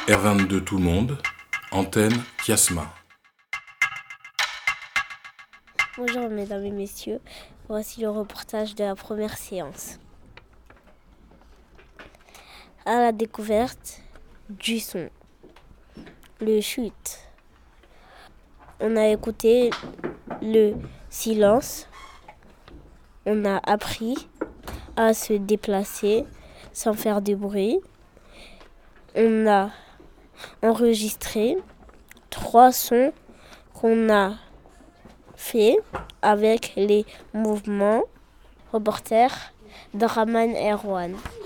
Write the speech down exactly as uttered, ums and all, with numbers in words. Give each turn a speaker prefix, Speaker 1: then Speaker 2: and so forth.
Speaker 1: R vingt-deux Tout le monde, antenne Kiasma.
Speaker 2: Bonjour mesdames et messieurs, voici le reportage de la première séance. À la découverte du son, le chute. On a écouté le silence, on a appris à se déplacer sans faire de bruit. On a enregistré trois sons qu'on a fait avec les mouvements. Reporter Draman Erwan.